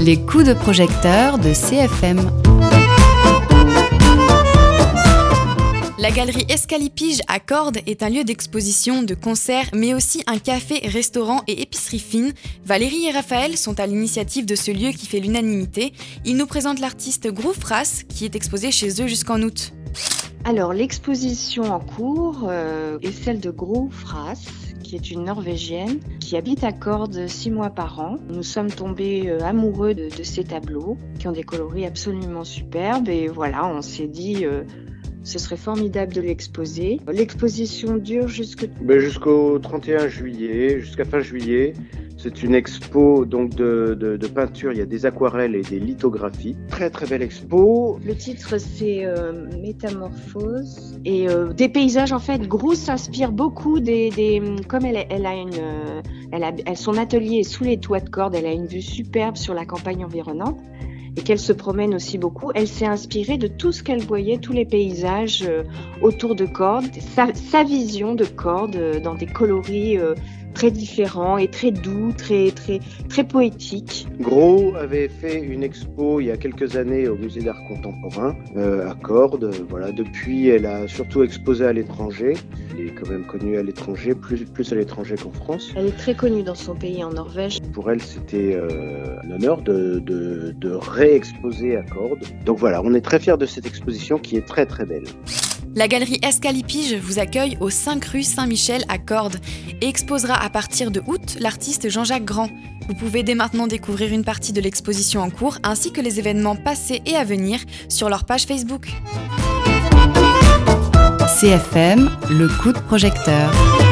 Les coups de projecteur de CFM. La galerie Escalipige à Cordes est un lieu d'exposition, de concerts, mais aussi un café, restaurant et épicerie fine. Valérie et Raphaël sont à l'initiative de ce lieu qui fait l'unanimité. Ils nous présentent l'artiste Groove Frass qui est exposé chez eux jusqu'en août. Alors, l'exposition en cours est celle de Groove Frass, qui est une Norvégienne qui habite à Cordes 6 mois par an. Nous sommes tombés amoureux de ces tableaux qui ont des coloris absolument superbes et voilà, on s'est dit ce serait formidable de l'exposer. L'exposition dure jusqu'au 31 juillet, jusqu'à fin juillet. C'est une expo donc de peinture, il y a des aquarelles et des lithographies. Très très belle expo. Le titre c'est Métamorphose et des paysages en fait. Groove s'inspire beaucoup comme son atelier est sous les toits de Cordes, elle a une vue superbe sur la campagne environnante et qu'elle se promène aussi beaucoup. Elle s'est inspirée de tout ce qu'elle voyait, tous les paysages autour de Cordes, sa vision de Cordes dans des coloris très différents et très doux, très poétiques. Gros avait fait une expo il y a quelques années au Musée d'Art Contemporain à Cordes. Voilà, depuis, elle a surtout exposé à l'étranger. Elle est quand même connue à l'étranger, plus à l'étranger qu'en France. Elle est très connue dans son pays, en Norvège. Pour elle, c'était un honneur de réexposer à Cordes. Donc voilà, on est très fiers de cette exposition qui est très très belle. La galerie Escalipige vous accueille au 5 rue Saint-Michel à Cordes et exposera à partir de août l'artiste Jean-Jacques Grand. Vous pouvez dès maintenant découvrir une partie de l'exposition en cours ainsi que les événements passés et à venir sur leur page Facebook. CFM, le coup de projecteur.